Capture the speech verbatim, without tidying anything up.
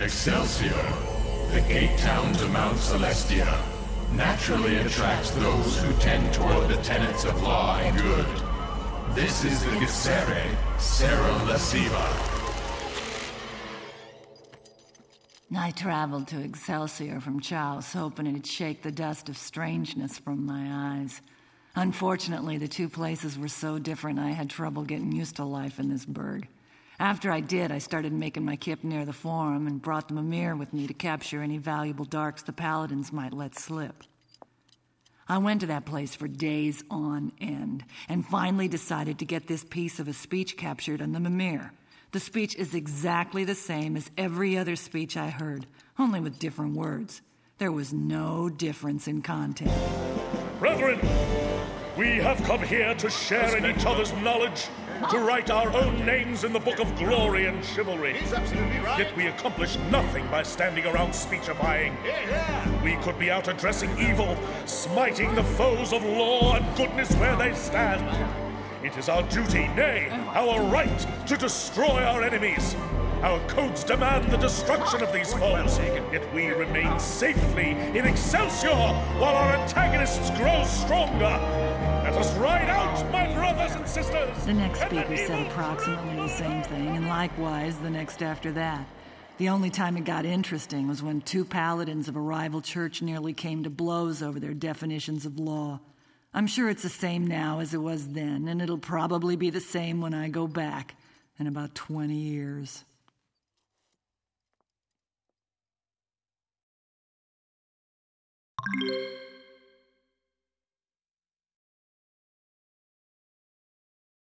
Excelsior, the gate town to Mount Celestia, naturally attracts those who tend toward the tenets of law and good. This is the Gesere, Serra Lasiva. I traveled to Excelsior from Chaos, hoping it'd shake the dust of strangeness from my eyes. Unfortunately, the two places were so different I had trouble getting used to life in this burg. After I did, I started making my kip near the Forum and brought the Mimir with me to capture any valuable darks the Paladins might let slip. I went to that place for days on end, and finally decided to get this piece of a speech captured on the Mimir. The speech is exactly the same as every other speech I heard, only with different words. There was no difference in content. Brethren, we have come here to share in each other's knowledge, to write our own names in the book of glory and chivalry. He's absolutely right. Yet we accomplish nothing by standing around speechifying. Yeah, yeah. We could be out addressing evil, smiting the foes of law and goodness where they stand. It is our duty, nay, our right, to destroy our enemies. Our codes demand the destruction of these foes, yet we remain safely in Excelsior while our antagonists grow stronger. Let us ride out, my brothers and sisters! The next speaker said approximately the same thing, and likewise the next after that. The only time it got interesting was when two paladins of a rival church nearly came to blows over their definitions of law. I'm sure it's the same now as it was then, and it'll probably be the same when I go back in about twenty years. You